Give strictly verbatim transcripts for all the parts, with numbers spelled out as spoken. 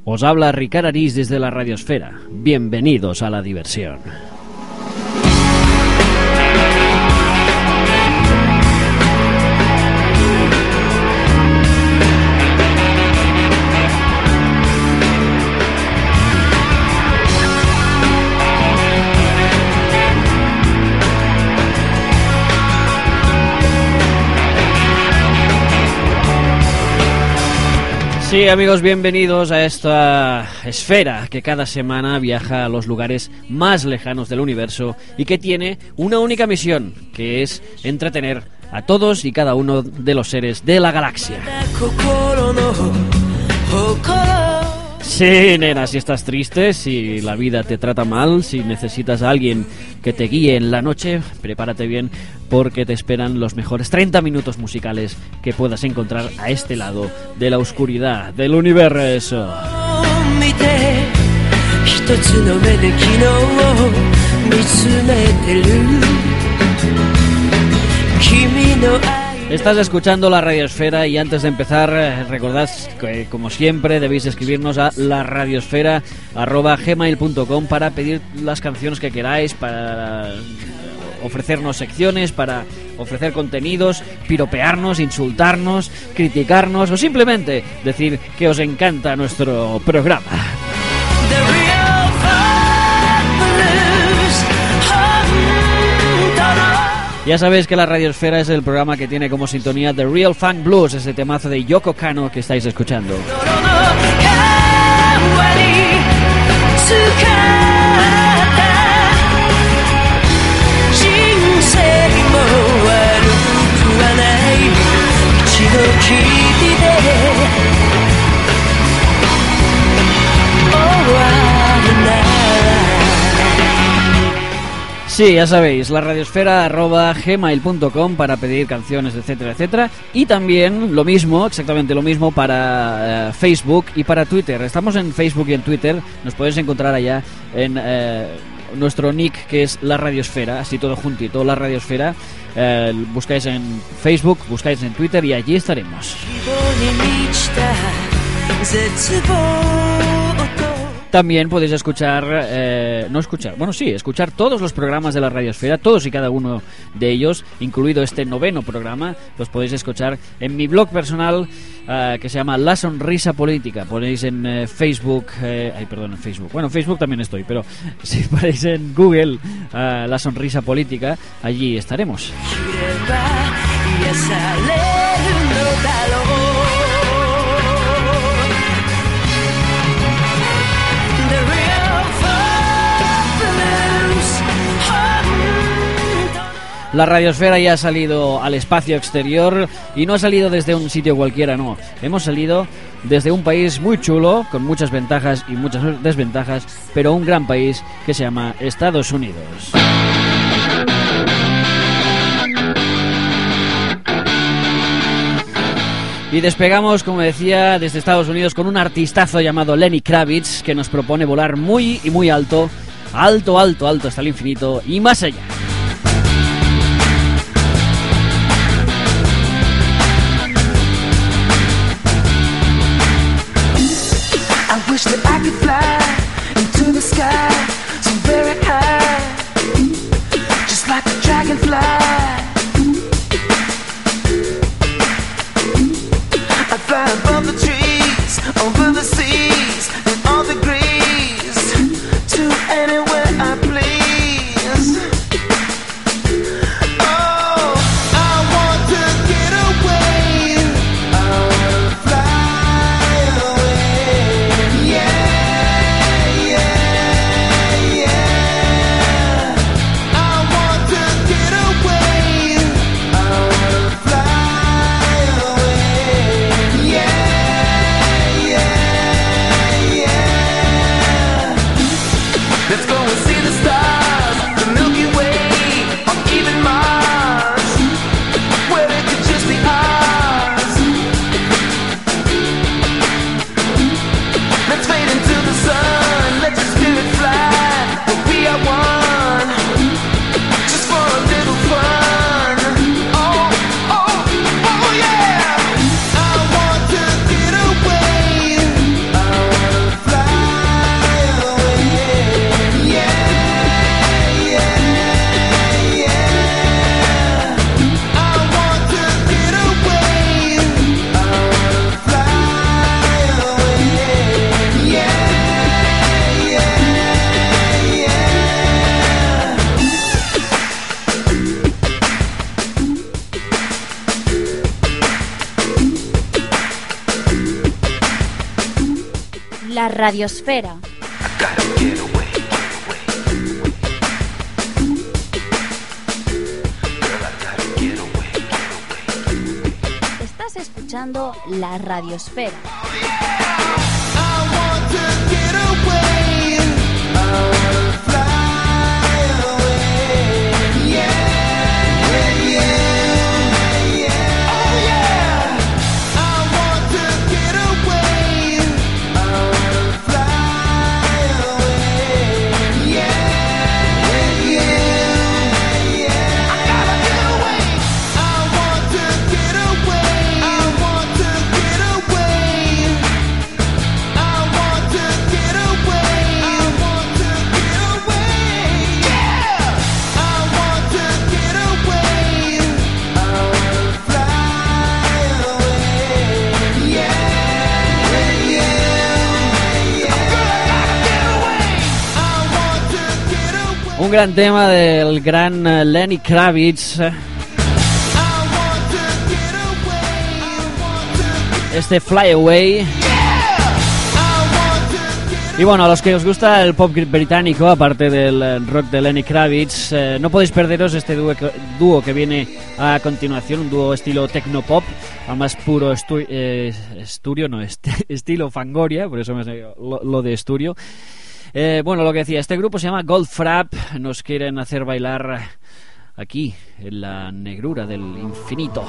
Os habla Ricard Arís desde la Radiosfera. Bienvenidos a la diversión. Sí, amigos, bienvenidos a esta esfera que cada semana viaja a los lugares más lejanos del universo y que tiene una única misión, que es entretener a todos y cada uno de los seres de la galaxia. Sí, nena, si estás triste, si la vida te trata mal, si necesitas a alguien que te guíe en la noche, prepárate bien porque te esperan los mejores treinta minutos musicales que puedas encontrar a este lado de la oscuridad del universo. Estás escuchando la Radiosfera y antes de empezar recordad que como siempre debéis escribirnos a la radiosfera arroba gmail punto com para pedir las canciones que queráis, para ofrecernos secciones, para ofrecer contenidos, piropearnos, insultarnos, criticarnos o simplemente decir que os encanta nuestro programa. Ya sabéis que la Radiosfera es el programa que tiene como sintonía The Real Funk Blues, ese temazo de Yoko Kanno que estáis escuchando. Sí, ya sabéis, la radiosfera arroba gmail punto com para pedir canciones, etcétera, etcétera. Y también lo mismo, exactamente lo mismo para uh, Facebook y para Twitter. Estamos en Facebook y en Twitter, nos podéis encontrar allá en uh, nuestro nick que es la Radiosfera, así todo juntito, la Radiosfera. Uh, buscáis en Facebook, buscáis en Twitter y allí estaremos. También podéis escuchar, eh, no escuchar, bueno sí, escuchar todos los programas de la Radiosfera, todos y cada uno de ellos, incluido este noveno programa, los podéis escuchar en mi blog personal eh, que se llama La Sonrisa Política. Ponéis en eh, Facebook, eh, ay perdón, en Facebook, bueno en Facebook también estoy, pero si ponéis en Google eh, La Sonrisa Política, allí estaremos. La Radiosfera ya ha salido al espacio exterior y no ha salido desde un sitio cualquiera, no. Hemos salido desde un país muy chulo, con muchas ventajas y muchas desventajas, pero un gran país que se llama Estados Unidos. Y despegamos, como decía, desde Estados Unidos con un artistazo llamado Lenny Kravitz que nos propone volar muy y muy alto, alto, alto, alto hasta el infinito y más allá. That I could fly into the sky so very high, just like a dragonfly. I'd fly above the trees, over the seas, and all degrees, to anywhere I please. Oh, I want to get away, I want to fly away. Yeah. La radiosfera. Estás escuchando La Radiosfera. Un gran tema del gran Lenny Kravitz. Este Fly Away. Y bueno, a los que os gusta el pop británico, aparte del rock de Lenny Kravitz, eh, no podéis perderos este dúo que, dúo que viene a continuación, un dúo estilo techno-pop, al más puro estu eh, esturio, no, est estilo Fangoria, por eso me salió lo, lo de estudio. Eh, bueno, lo que decía, este grupo se llama Goldfrapp, nos quieren hacer bailar aquí, en la negrura del infinito.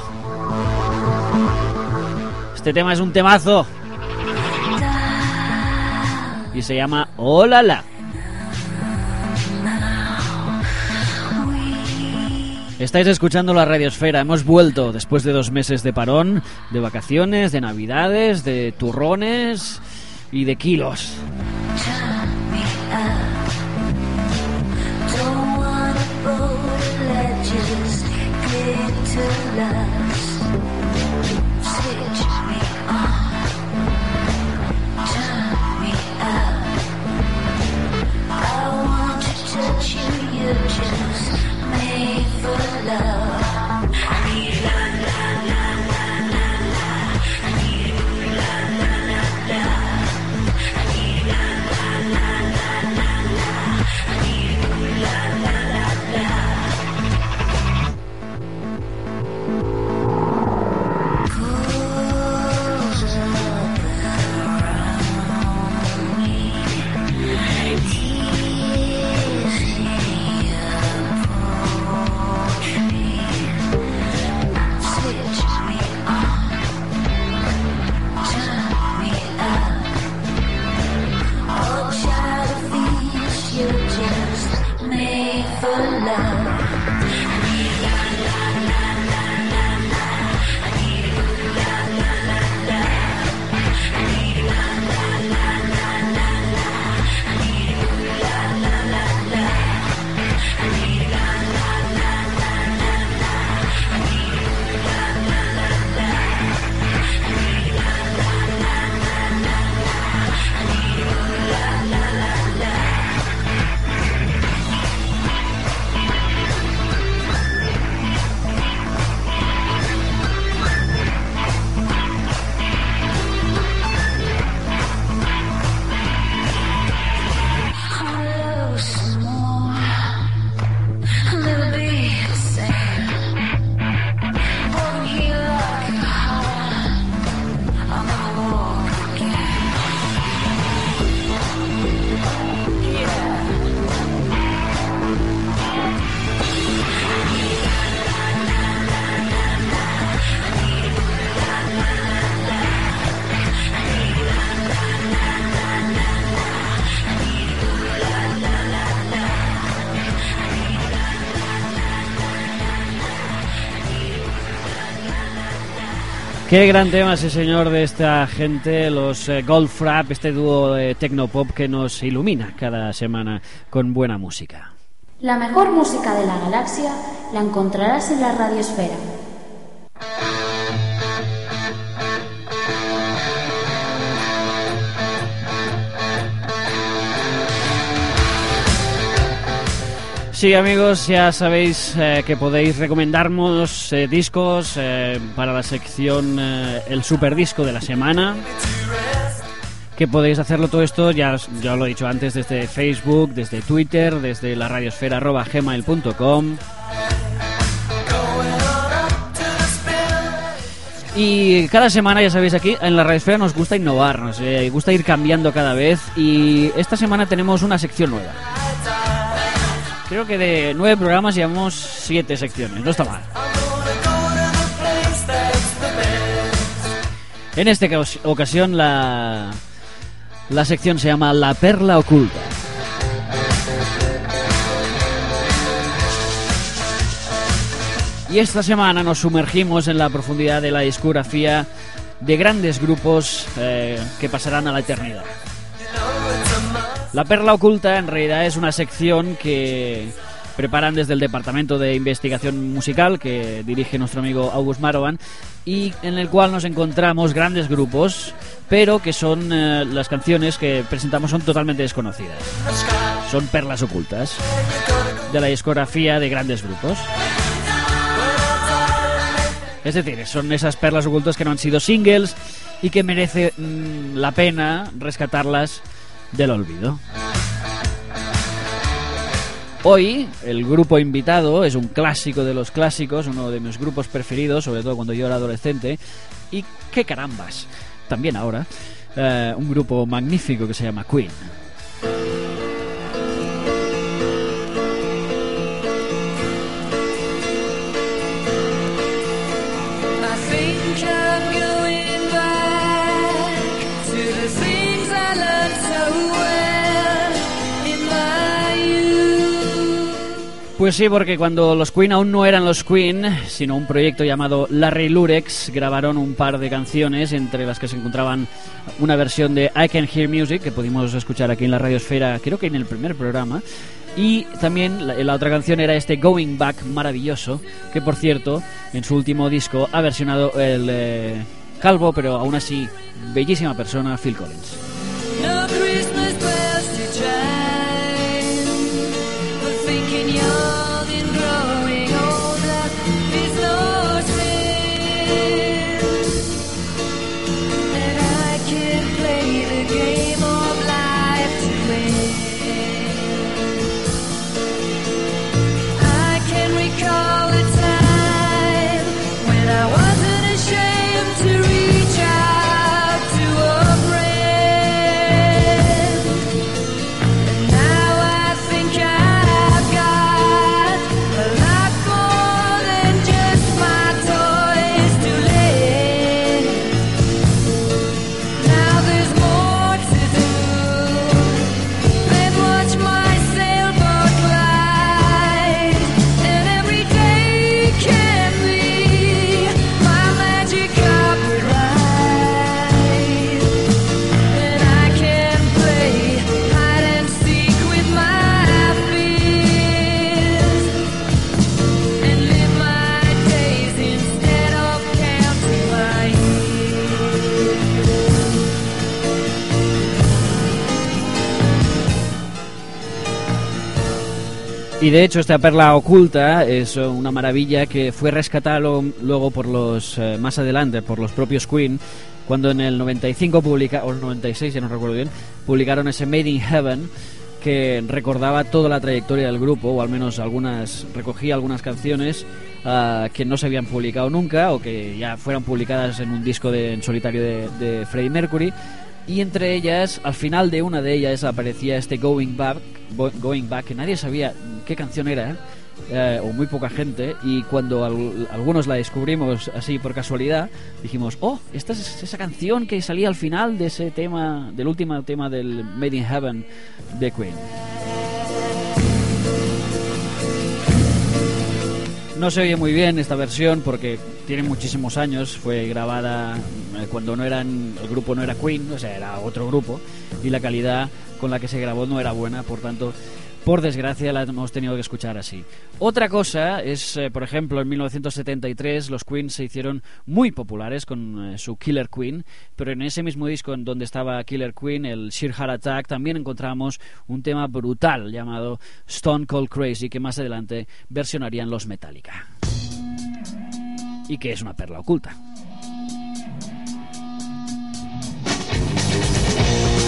Este tema es un temazo y se llama Oh La La. Estáis escuchando La Radiosfera. Hemos vuelto después de dos meses de parón, de vacaciones, de navidades, de turrones y de kilos. Qué gran tema ese señor de esta gente, los eh, Goldfrapp, este dúo de tecnopop que nos ilumina cada semana con buena música. La mejor música de la galaxia la encontrarás en La Radiosfera. Sí, amigos, ya sabéis eh, que podéis recomendarnos eh, discos eh, para la sección eh, El Super Disco de la Semana, que podéis hacerlo todo esto, ya, ya lo he dicho antes, desde Facebook, desde Twitter, desde la radiosfera arroba gmail punto com. Y cada semana, ya sabéis, aquí en la radiosfera nos gusta innovar, nos eh, gusta ir cambiando cada vez, y esta semana tenemos una sección nueva. Creo que de nueve programas llevamos siete secciones, no está mal. En esta ocasión la, la sección se llama La Perla Oculta. Y esta semana nos sumergimos en la profundidad de la discografía de grandes grupos eh, que pasarán a la eternidad. La Perla Oculta en realidad es una sección que preparan desde el Departamento de Investigación Musical que dirige nuestro amigo August Marovan, y en el cual nos encontramos grandes grupos, pero que son eh, las canciones que presentamos son totalmente desconocidas. Son perlas ocultas de la discografía de grandes grupos. Es decir, son esas perlas ocultas que no han sido singles y que merece mmm, la pena rescatarlas del olvido. Hoy el grupo invitado es un clásico de los clásicos, uno de mis grupos preferidos, sobre todo cuando yo era adolescente, y qué carambas, también ahora, eh, un grupo magnífico que se llama Queen. Pues sí, porque cuando los Queen aún no eran los Queen, sino un proyecto llamado Larry Lurex, grabaron un par de canciones, entre las que se encontraban una versión de I Can Hear Music, que pudimos escuchar aquí en la radiosfera, creo que en el primer programa, y también la, la otra canción era este Going Back maravilloso, que por cierto, en su último disco ha versionado el eh, calvo, pero aún así bellísima persona, Phil Collins. No Christmas bells to chime, but thinking young and growing older is no sin, and I can play the game of life to win. I can recall a time when I wasn't ashamed to reach out to a friend. Y de hecho esta perla oculta es una maravilla que fue rescatada luego por los eh, más adelante por los propios Queen, cuando en el noventa y cinco publica, o el noventa y seis, ya no recuerdo bien, publicaron ese Made in Heaven, que recordaba toda la trayectoria del grupo, o al menos algunas recogía algunas canciones uh, que no se habían publicado nunca o que ya fueran publicadas en un disco de, en solitario de, de Freddie Mercury. Y entre ellas, al final de una de ellas aparecía este Going Back, Going Back, que nadie sabía qué canción era, eh, o muy poca gente, y cuando al, algunos la descubrimos así por casualidad, dijimos, oh, esta es esa canción que salía al final de ese tema, del último tema del Made in Heaven de Queen. No se oye muy bien esta versión porque tiene muchísimos años, fue grabada cuando no eran, el grupo no era Queen, o sea, era otro grupo, y la calidad con la que se grabó no era buena, por tanto, por desgracia la hemos tenido que escuchar así. Otra cosa es, eh, por ejemplo, en mil novecientos setenta y tres los Queen se hicieron muy populares con eh, su Killer Queen, pero en ese mismo disco en donde estaba Killer Queen, el Sheer Heart Attack, también encontramos un tema brutal llamado Stone Cold Crazy, que más adelante versionarían los Metallica, y que es una perla oculta.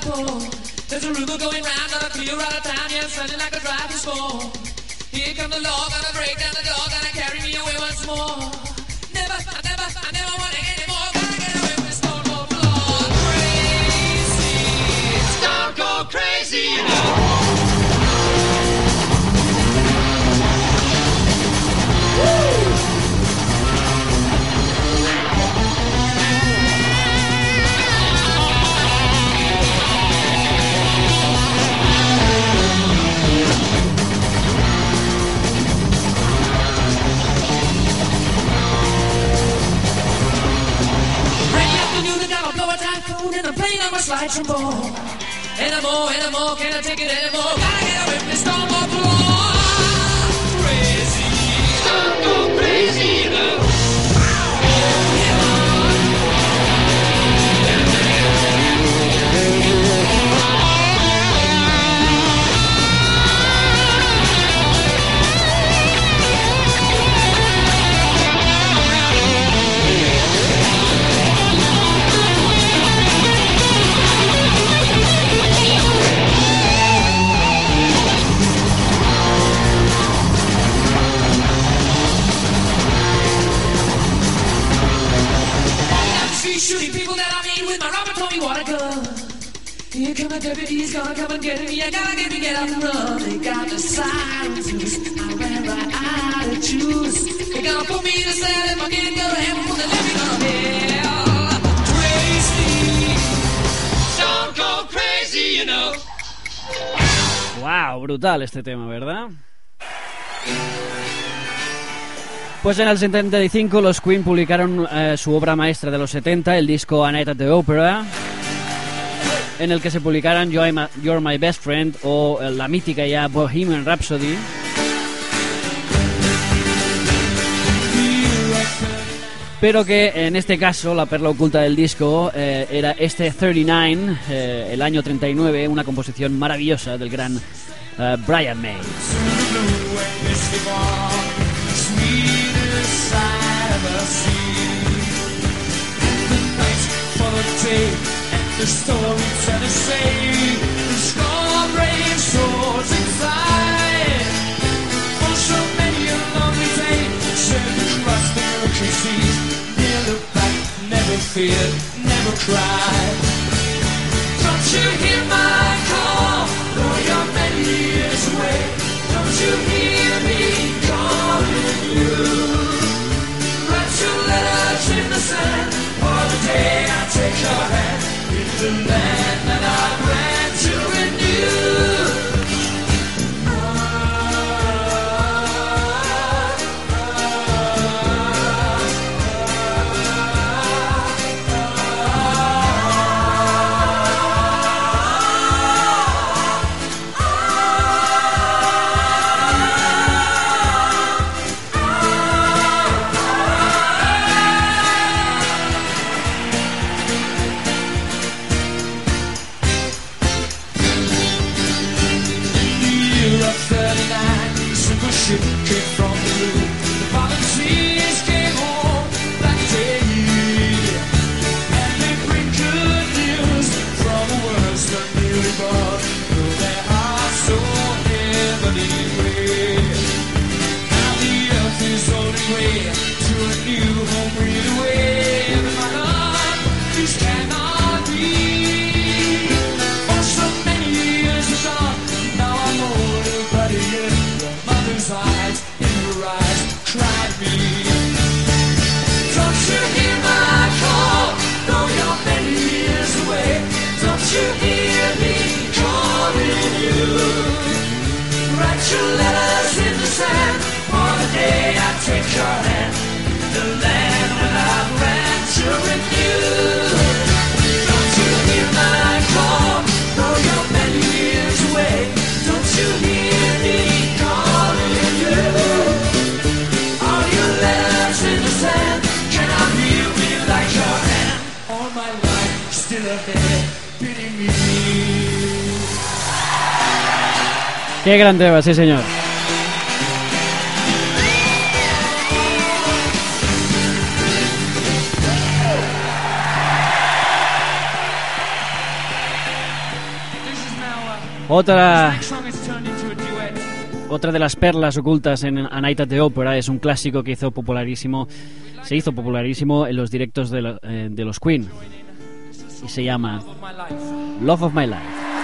phone. There's a rumor going round that I feel out of town. Yeah, sounding like a driving storm. Here come the law, gonna break down the door, gonna carry me away once more. Never, I never, I never want it anymore. Gotta get away from the stone cold floor. Crazy, stone cold crazy, you know. And I'm playing on my slide trombone. Anymore, anymore, can't I take it anymore? Gotta get away from this stone cold floor. Crazy, stone cold crazy, you know. Shooting people that I mean with my Robert Tommy water gun. Here come the deputies, gonna come and get me. I gotta get me, get out and run. They got the sirens loose. I ran right out of juice. They gonna put me in a cell if I can't go to heaven. They let me go to hell. Crazy, stone cold crazy, you know. Wow, brutal este tema, ¿verdad? Pues en el setenta y cinco los Queen publicaron eh, su obra maestra de los setenta, el disco A Night at the Opera, en el que se publicaran You're My, You're My Best Friend o eh, la mítica ya Bohemian Rhapsody. Pero que en este caso la perla oculta del disco eh, era este treinta y nueve, eh, el año treinta y nueve, una composición maravillosa del gran eh, Brian May. Side of the sea, the night for the day, and the storyteller say the strong brave souls inside. For so many a lonely day, sailed across the milky seas, never back, never feared, never cried. Don't you hear my call? Though you're many years away, don't you hear me calling you? Two letters in the sand, for the day I take your hand, in the land that I ran to renew. Ship came from the blue. The volunteers came home that day, and they bring good news from the world's the newly born. Though their hearts so heavily weigh. Now the earth is holding way to a new home real away. But my love, this cannot be. For so many years have gone, now I'm older, but again. Eyes, in her eyes, cried me. Don't you hear my call? Though you're many years away, don't you hear me calling you? Write your letters in the sand, for the day I take your hand, the land when I ran to renew. Don't you hear my call? Though you're many years away, don't you hear me? All your letters in the sand, can I feel me like your hand? All my life still ahead, pity me. Qué gran tema, sí señor. Otra, otra de las perlas ocultas en A Night at the Opera es un clásico que hizo popularísimo, se hizo popularísimo en los directos de, la, eh, de los Queen, y se llama Love of My Life.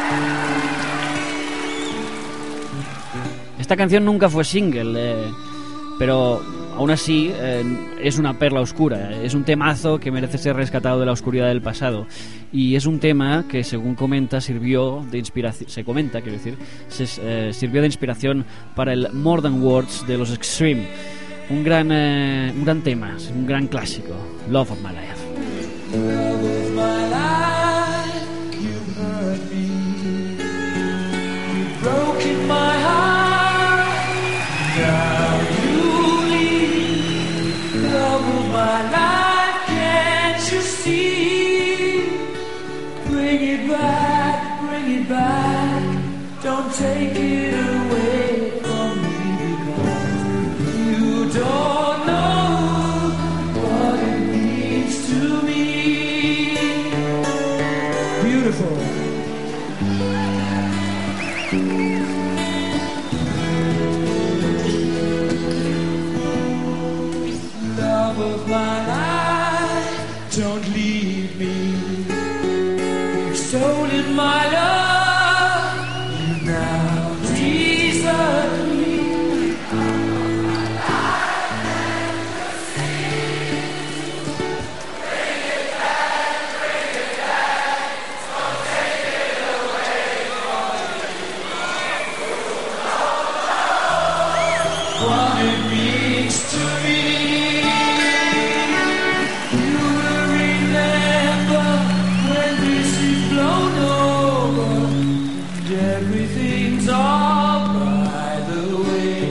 Esta canción nunca fue single, eh, pero aún así eh, es una perla oscura, es un temazo que merece ser rescatado de la oscuridad del pasado, y es un tema que, según comenta, sirvió de inspiración, se comenta, quiero decir, se, eh, sirvió de inspiración para el More Than Words de los Extreme, un gran, eh, un gran tema, un gran clásico, Love of My Life. Love of my life, you've hurt me, you've broken my heart, now you leave. Love of my life, can't you see? Bring it back, bring it back, don't take it away from me, because you don't know what it means to me. Beautiful. Love of my life, don't leave me. You've stolen my love, you now desert me. What it means to me, you will remember when this is blown over and everything's all by the way.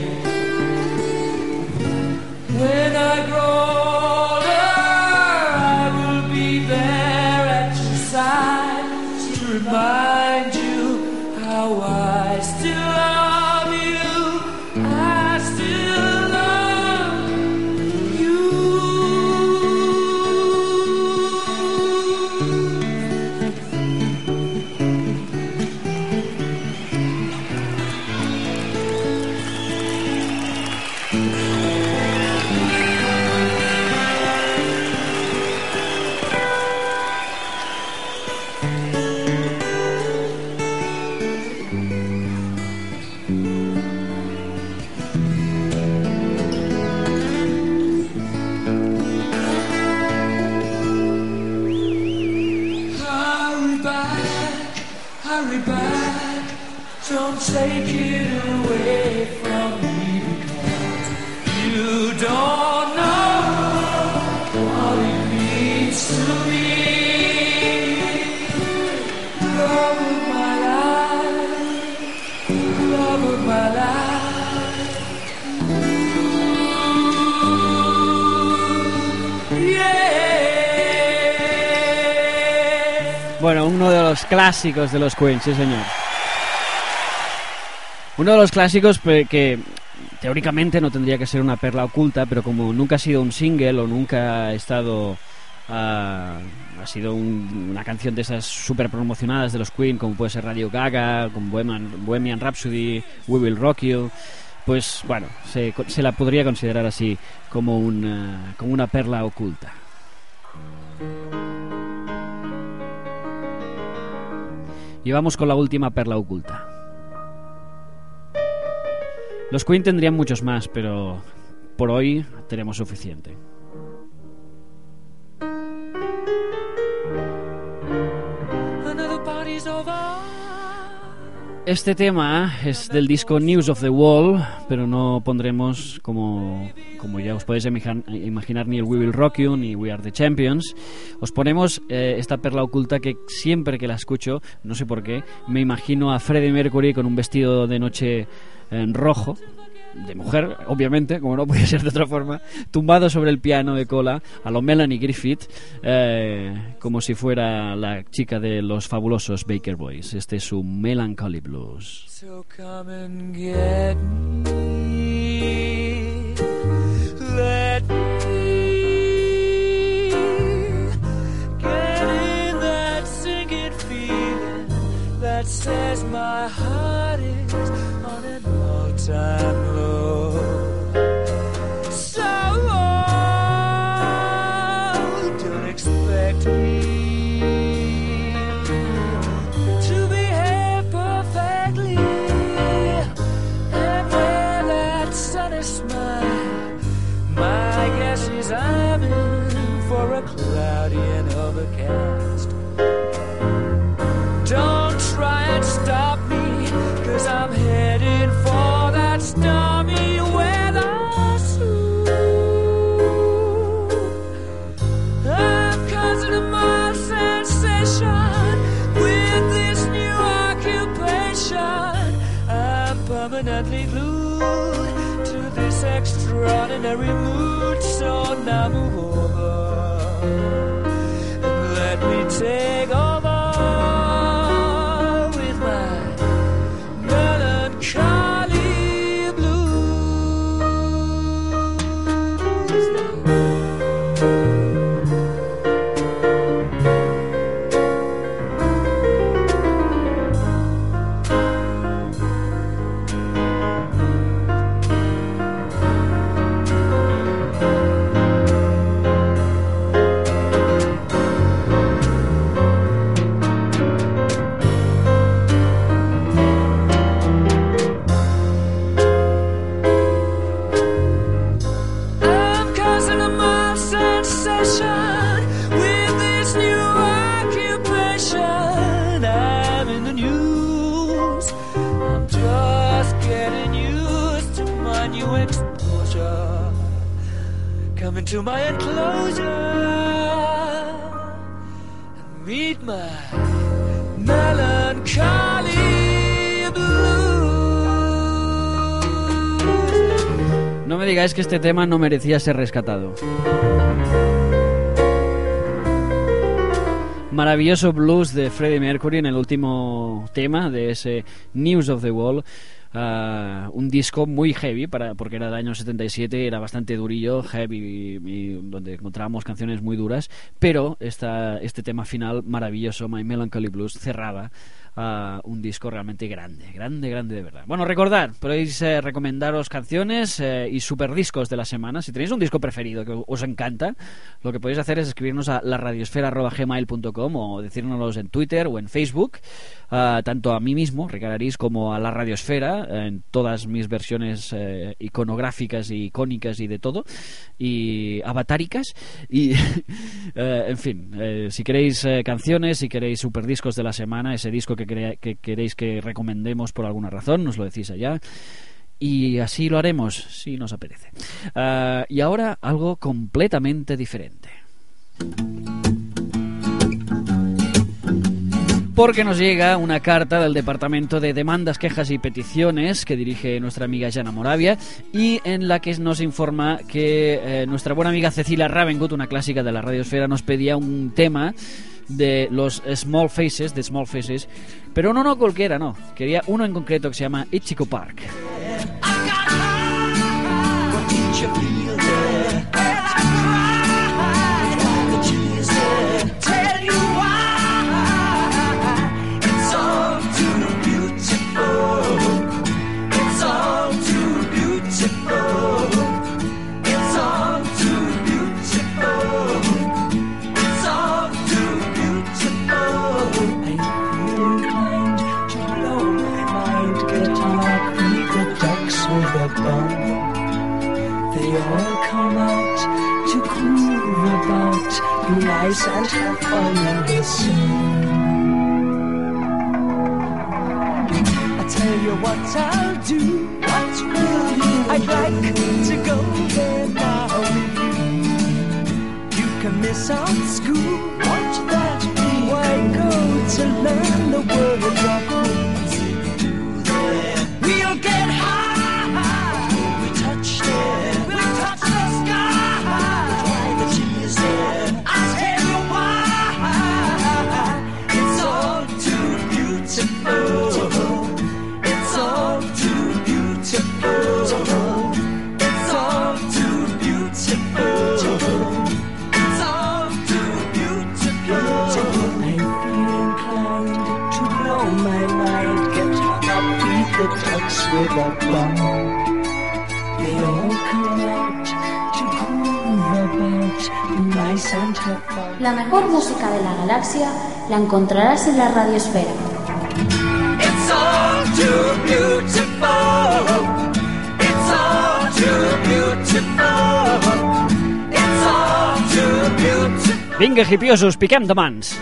When I grow older, I will be there at your side to remind you how I still love you. I still love you. Hurry back, hurry back, don't take it away from me, because you don't know what it means to me. Love of my life, love of my life. Yeah. Bueno, uno de los clásicos de los Queen, sí señor. Uno de los clásicos pe- que teóricamente no tendría que ser una perla oculta, pero como nunca ha sido un single o nunca ha estado... ah, ha sido un- una canción de esas super promocionadas de los Queen, como puede ser Radio Gaga, con Bohemian, Bohemian Rhapsody, We Will Rock You, pues bueno, se, co- se la podría considerar así como una, como una perla oculta. Y vamos con la última perla oculta. Los Queen tendrían muchos más, pero por hoy tenemos suficiente. Another party's over. Este tema es del disco News of the Wall, pero no pondremos, como, como ya os podéis imagi- imaginar, ni el We Will Rock You ni We Are the Champions. Os ponemos eh, esta perla oculta que siempre que la escucho, no sé por qué, me imagino a Freddie Mercury con un vestido de noche en rojo, de mujer, obviamente, como no puede ser de otra forma, tumbado sobre el piano de cola a lo Melanie Griffith, eh, como si fuera la chica de los fabulosos Baker Boys. Este es su Melancholy Blues. So come and get me. Let me get in that singing feeling, that says my heart is on an all-time low. So don't expect me to behave perfectly and wear that sunny smile. My guess is I'm in for a cloudy and overcast. Don't try and stop me, 'cause I'm headed for that stormy weather soon. I'm causing a mild sensation with this new occupation. I'm permanently glued to this extraordinary mood. So now move over and let me take over. To my enclosure and meet my melancholy blues. No me digáis que este tema no merecía ser rescatado. Maravilloso blues de Freddie Mercury en el último tema de ese News of the World. Uh, un disco muy heavy para, porque era del año setenta y siete, era bastante durillo, heavy y, y donde encontrábamos canciones muy duras, pero esta, este tema final maravilloso, My Melancholy Blues, cerraba uh, un disco realmente grande, grande, grande de verdad. Bueno, recordad, podéis eh, recomendaros canciones eh, y super discos de la semana. Si tenéis un disco preferido que os encanta, lo que podéis hacer es escribirnos a laradiosfera arroba gmail punto com o decírnoslos en Twitter o en Facebook, uh, tanto a mí mismo, Ricard Arís, como a la Radiosfera, en todas mis versiones eh, iconográficas y icónicas y de todo, y avatáricas, y eh, en fin, eh, si queréis eh, canciones, si queréis super discos de la semana, ese disco que, crea, que queréis que recomendemos por alguna razón, nos lo decís allá. Y así lo haremos, si nos apetece. Uh, y ahora algo completamente diferente. Porque nos llega una carta del Departamento de Demandas, Quejas y Peticiones que dirige nuestra amiga Jana Moravia, y en la que nos informa que eh, nuestra buena amiga Cecilia Ravengut, una clásica de la radiosfera, nos pedía un tema de los Small Faces, de Small Faces, pero no, no cualquiera, no. Quería uno en concreto que se llama Ichigo Park. Nice and have fun in the sun. I tell you what I'll do. What will you? I'd like to go there now with you. You can miss out school. Won't that be? Why go to learn the words of once you do there? We'll get high. We touch there. We'll touch the sky. We'll dry the tears there. the text with a bump. They all come out to groove about, nice and have fun. La mejor música de la galaxia la encontrarás en la radiosfera. It's all too beautiful. It's all too beautiful. It's all too beautiful. Vinga, hipiosos, piquem de mans.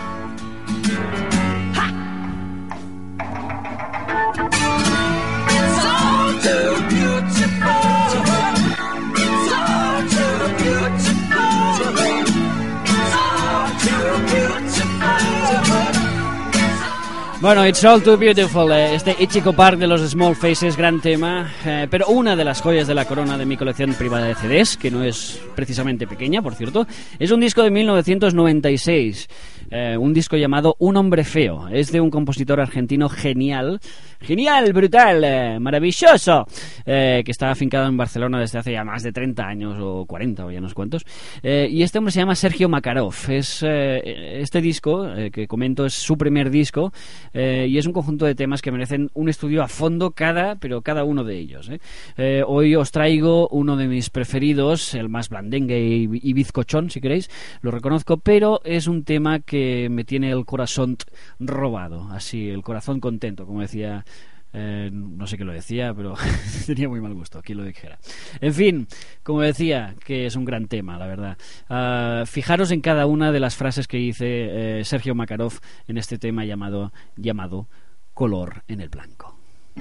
It's all too beautiful. It's all too beautiful. It's all too beautiful. Bueno, It's All Too Beautiful, eh, este Ichigo Park de los Small Faces, gran tema, eh, pero una de las joyas de la corona de mi colección privada de C Ds, que no es precisamente pequeña, por cierto, es un disco de mil novecientos noventa y seis, eh, un disco llamado Un Hombre Feo. Es de un compositor argentino genial, genial, brutal, eh, maravilloso, eh, que está afincado en Barcelona desde hace ya más de treinta años, o cuarenta, o ya no sé cuántos, eh, y este hombre se llama Sergio Makarov. Es, eh, este disco, eh, que comento, es su primer disco, Eh, y es un conjunto de temas que merecen un estudio a fondo cada, pero cada uno de ellos, ¿eh? Eh, hoy os traigo uno de mis preferidos, el más blandengue y, y bizcochón, si queréis, lo reconozco, pero es un tema que me tiene el corazón robado, así, el corazón contento, como decía... Eh, no sé qué lo decía, pero tenía muy mal gusto, aquí lo dijera. En fin, como decía, que es un gran tema, la verdad. Uh, fijaros en cada una de las frases que dice eh, Sergio Makarov en este tema llamado, llamado Color en el Blanco.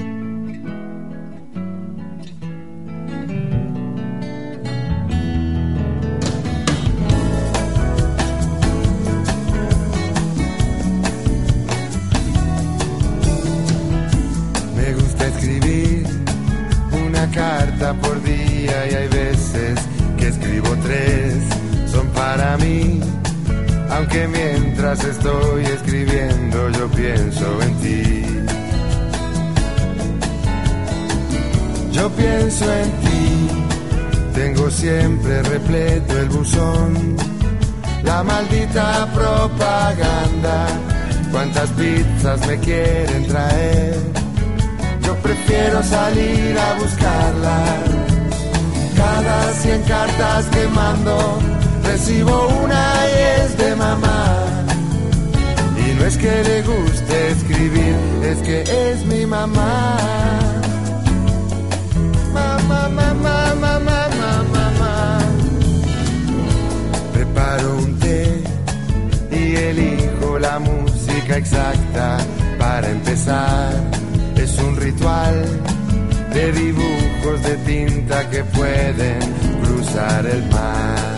Escribir una carta por día y hay veces que escribo tres, son para mí, aunque mientras estoy escribiendo yo pienso en ti. Yo pienso en ti, tengo siempre repleto el buzón, la maldita propaganda, cuántas pizzas me quieren traer. Yo prefiero salir a buscarla. Cada cien cartas que mando, recibo una y es de mamá. Y no es que le guste escribir, es que es mi mamá. Mamá, mamá, mamá, mamá, mamá. Preparo un té y elijo la música exacta para empezar. Es un ritual de dibujos de tinta que pueden cruzar el mar.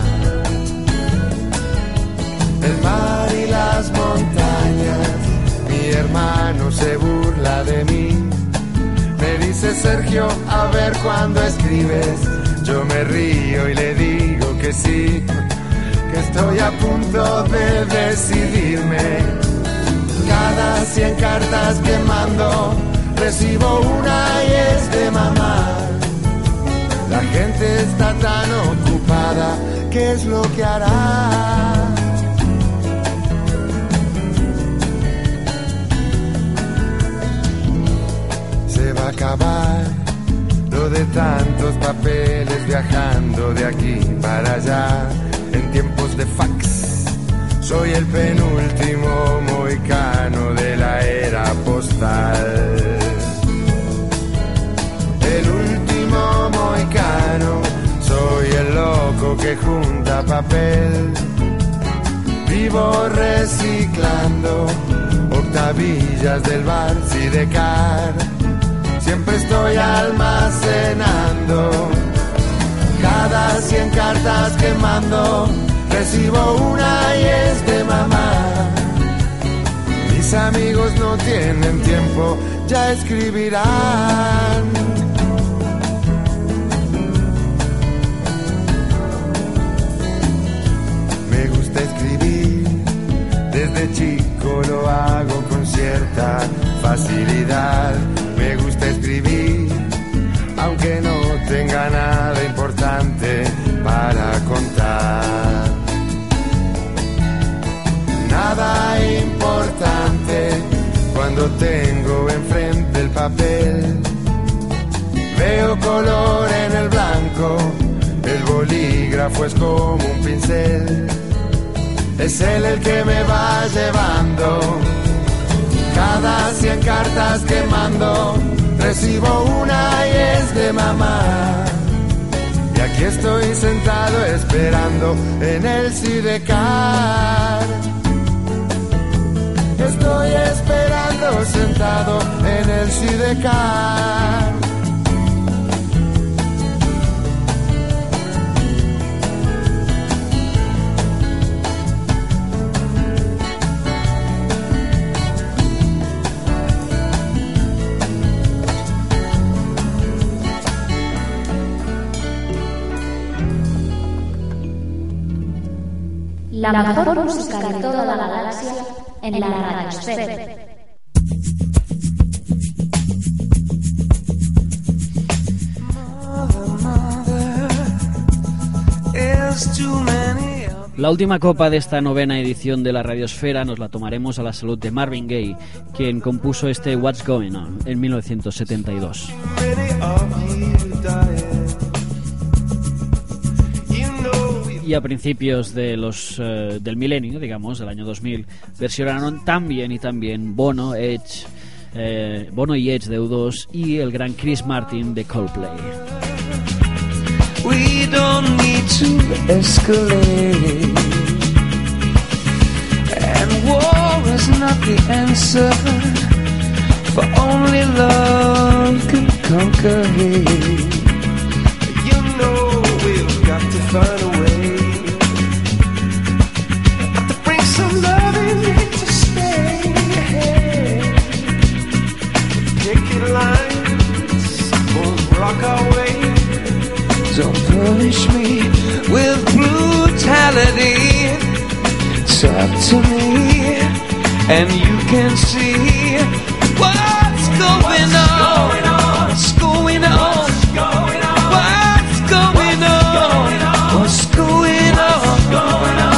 El mar y las montañas, mi hermano se burla de mí. Me dice Sergio, a ver cuándo escribes. Yo me río y le digo que sí, que estoy a punto de decidirme. Cada cien cartas que mando, recibo una y es de mamá. La gente está tan ocupada, ¿qué es lo que hará? Se va a acabar lo de tantos papeles viajando de aquí para allá en tiempos de fax. Soy el penúltimo mohicano de la era postal. El último mohicano, soy el loco que junta papel. Vivo reciclando octavillas del bar Sidecar. Siempre estoy almacenando cada cien cartas que mando. Recibo una y es de mamá. Mis amigos no tienen tiempo, ya escribirán. Me gusta escribir, desde chico lo hago con cierta facilidad. Me gusta escribir, aunque no tenga nada importante para contar. Nada importante cuando tengo enfrente el papel. color en el blanco, el bolígrafo es como un pincel, es él el que me va llevando. Cada cien cartas que mando, recibo una y es de mamá. Y aquí estoy sentado esperando en el Sidecar. Estoy esperando sentado en el Sidecar. La mejor música de toda la galaxia en la radiosfera. La última copa de esta novena edición de la Radiosfera nos la tomaremos a la salud de Marvin Gaye, quien compuso este What's Going On en mil novecientos setenta y dos. Y a principios de los uh, del milenio, digamos, del año dos mil, versionaron también y también Bono, Edge, eh, Bono y Edge de U dos y el gran Chris Martin de Coldplay. We don't need to escalate, and war is not the answer, for only love can conquer hate. You know we've got to find a way to bring some love in here to stay. Picket lines won't block our way. Don't punish me with brutality. Talk to me and you can see what's going on. What's going on? What's going on? What's going on?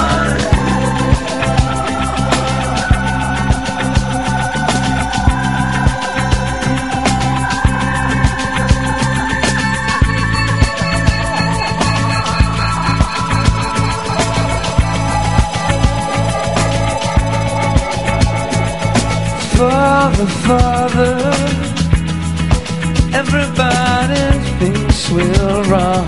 Father, Father, everybody thinks we're wrong,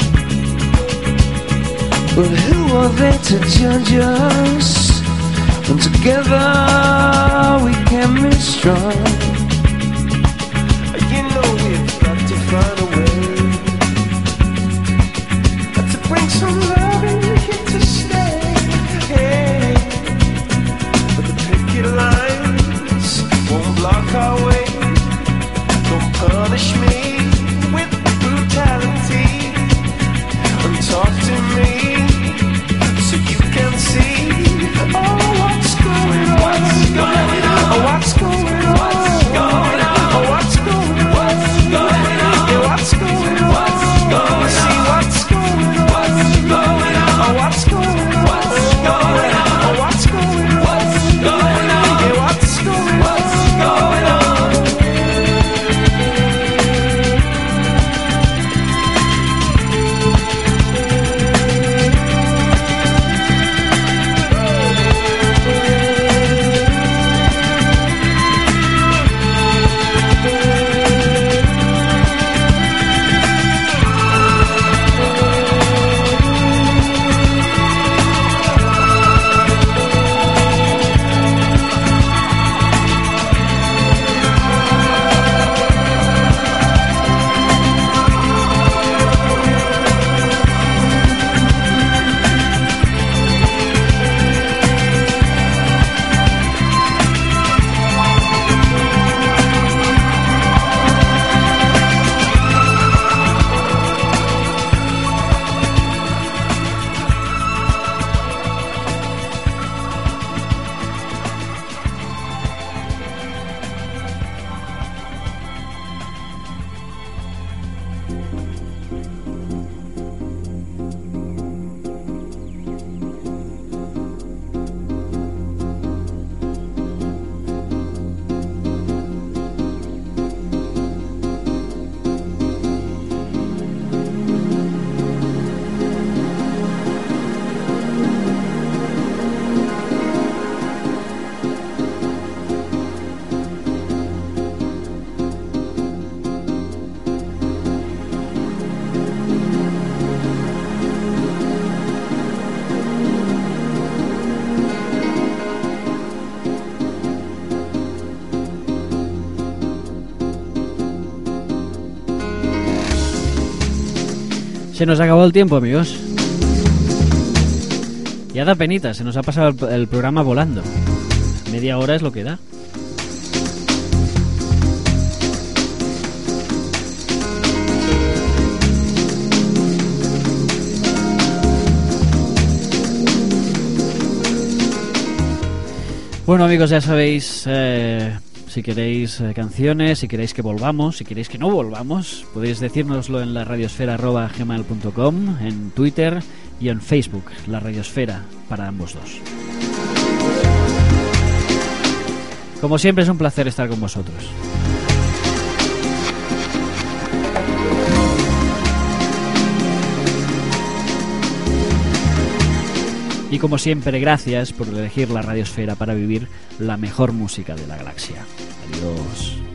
but who are they to judge us when together we can be strong? You know we've got to find a way to bring some love in here to stay. Hey, but the picket lines won't block our way. Don't punish me with brutality, and talk to me so you can see oh what's going on. What's going on? Oh, what's going on? What's going on? Oh, what's going on? What's going on? Yeah, what's going on? What's going on? See what's going on? What's going on? Oh, what's going on? What's going on? Oh, what's going on? What's going on? Yeah, Se nos acabó el tiempo, amigos. Ya da penita, se nos ha pasado el, el programa volando. Media hora es lo que da. Bueno, amigos, ya sabéis, eh, si queréis eh, canciones, si queréis que volvamos, si queréis que no volvamos, podéis decírnoslo en la radiosfera arroba gmail punto com, en Twitter y en Facebook, la Radiosfera, para ambos dos. Como siempre, es un placer estar con vosotros. Y como siempre, gracias por elegir la Radiosfera para vivir la mejor música de la galaxia. Adiós.